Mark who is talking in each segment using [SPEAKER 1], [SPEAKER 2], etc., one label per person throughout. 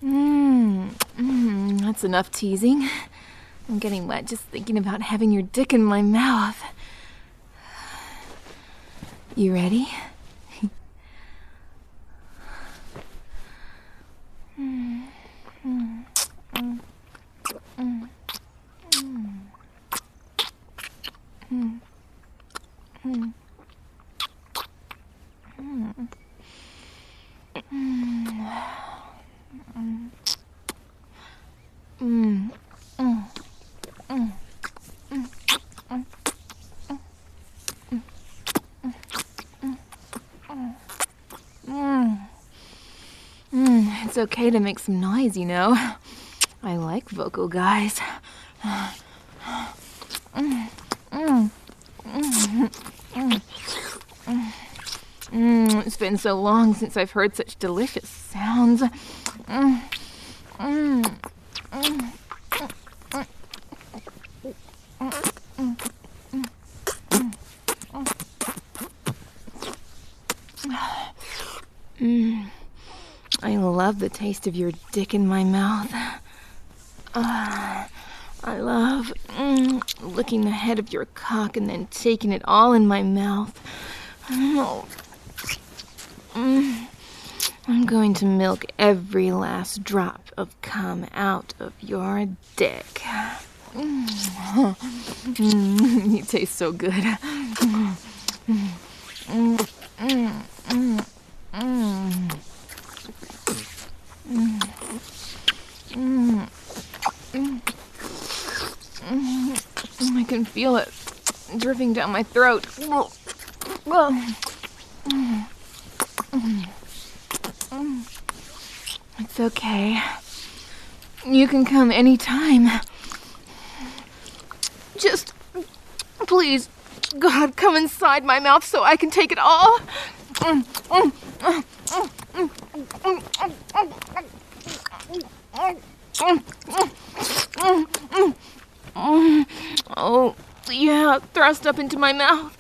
[SPEAKER 1] That's enough teasing. I'm getting wet just thinking about having your dick in my mouth. You ready? It's okay to make some noise, you know. I like vocal guys. It's been so long since I've heard such delicious sounds. I love the taste of your dick in my mouth. I love licking the head of your cock and then taking it all in my mouth. I'm going to milk every last drop of cum out of your dick. You taste so good. I can feel it dripping down my throat. It's okay. You can come anytime. Just, please, God, come inside my mouth so I can take it all. Oh, yeah, thrust up into my mouth.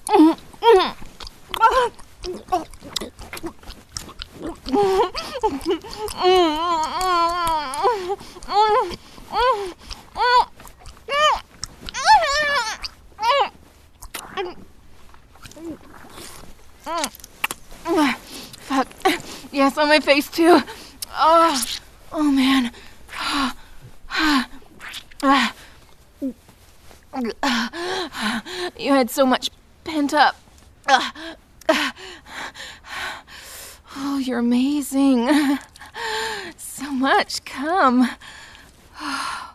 [SPEAKER 1] Fuck. Yes, on my face too. Oh man. You had so much pent up. Oh, you're amazing. So much cum.